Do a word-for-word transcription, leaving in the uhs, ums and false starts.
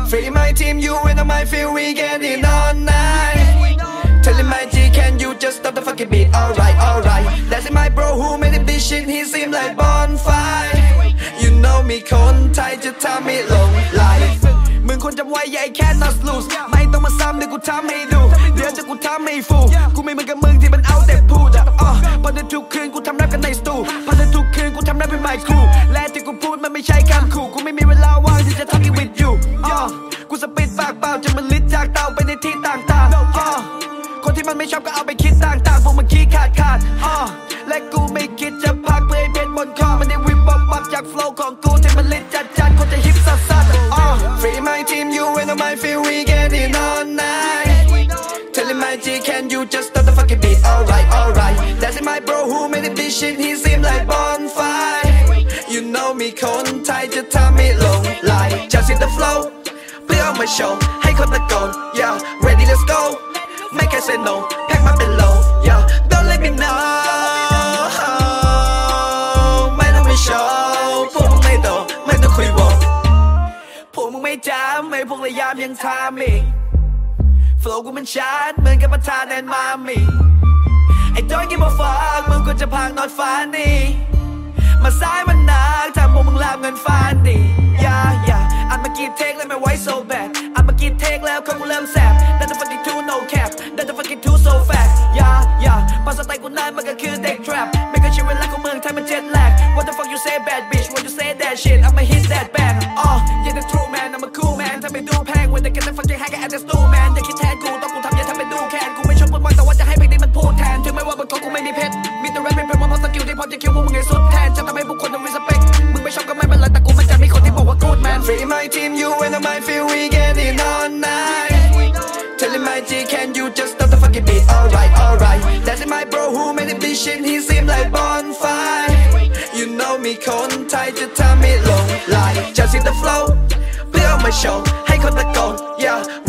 Free my team, you and my feel we get it all night. Telling my G, can you just stop the fucking beat? Alright, alright. That's it, my bro who made it this shit, he seem like bonfire. You know me คนไทยจะทำให้หลงไหลมึงคนจำไว้อย่า I cannot lose ไม่ต้องมาซ้ำเดี๋ยวกูทำให้ดูเดี๋ยวจะกูทำให้ฟูกูไม่เหมือนกับมึงที่มันเอาแต่พูดอ่ะพอในทุกคืนกูทำแรปกันในสตูพอในทุกคืนกูทำแรปเป็นไมค์ครูและที่กูพูดมันไม่ใช่คำขู่กูไม่มีเวลาว่างที่จะทำกิน with you กูสปิดปากเปล่าจนมันลิดจากเตาไปในที่ต่างๆคนที่มันไม่ชอบก็เอาไปคิดต่างๆพวกมันขี้ขาดขาดและกูไม่คิดจะพักเพื่อให้เพชรบนคอมันได้วิบวับวับจากโฟล์ของกูที่มันลิดจัดจัดคนจะฮิปซัดซัด Free my team you and my feel we get it all night Telling my G can you just stop the fucking beat Alright alright That's it my bro who made it this shit he seem like bonfire You know me คนไทยจะทำให้หลงไหล Just hit the flow เพื่อเอามาโชว์ให้คนตะโกน Yeah ready let's go ไม่เคย say no แพ็กมาเป็นโล Yeah don't let me know ไม่ต้องไปโชว์พวกมึงไม่โตไม่ต้องคุยวงพวกมึงไม่จำไม่พวกระยามยังทำอีก Flow กูมันชัดเหมือนกับประธานแอนมามีไอ้ don't give a fuck มึงก็จะพังนอนฟ้านี่มาซ้ายมันหนักทำพวกมึงลามเงินฟ้านี่ Yeah yeah อันเมื่อกี้เทคแล้วไม่ไหว so bad อันเมื่อกี้เทคแล้วเขากูเริ่มแสบ That's the fucking two no cap That's the fucking two so fast Yeah yeah พอสไตล์กูนั้นมันก็คือเด็ก trap ไม่เคยชินเวลาของเมืองไทยมันเจ็ตแลก What the fuck you say bad bitch What you say that shit I'ma hit that bang Oh yeah the true man I'm a cool man ถ้าไม่ดูแพง When they get the fucking hack at the stool man อย่าคิดแทนกูต้องกูทำอย่าทำเป็นดูแคนกูไม่ชอบพูดบ่อยแต่ว่าจะให้เพลงนี้มันพูดแทนถึงแม้ว่าบนคอกูไม่มีเพชรมีแต่แรปเป็นเพลงเพราะสกิลที่พอจะคิวพวกมึงไงสุดแทนจะทำให้บุคคลต้อง respect มึงไม่ชอบก็ไม่เป็นไรแต่กูมันจะมีคนที่บอกว่า good man Free my team you and my feel we get it all night Telling my G can you just stop the fucking beat Alright alright That's it my bro who made it this shit he seem like bonfire You know me คนไทยจะทำให้หลงไหล Just hit the flow เพื่อเอามาโชว์ให้คนตะโกน Yeah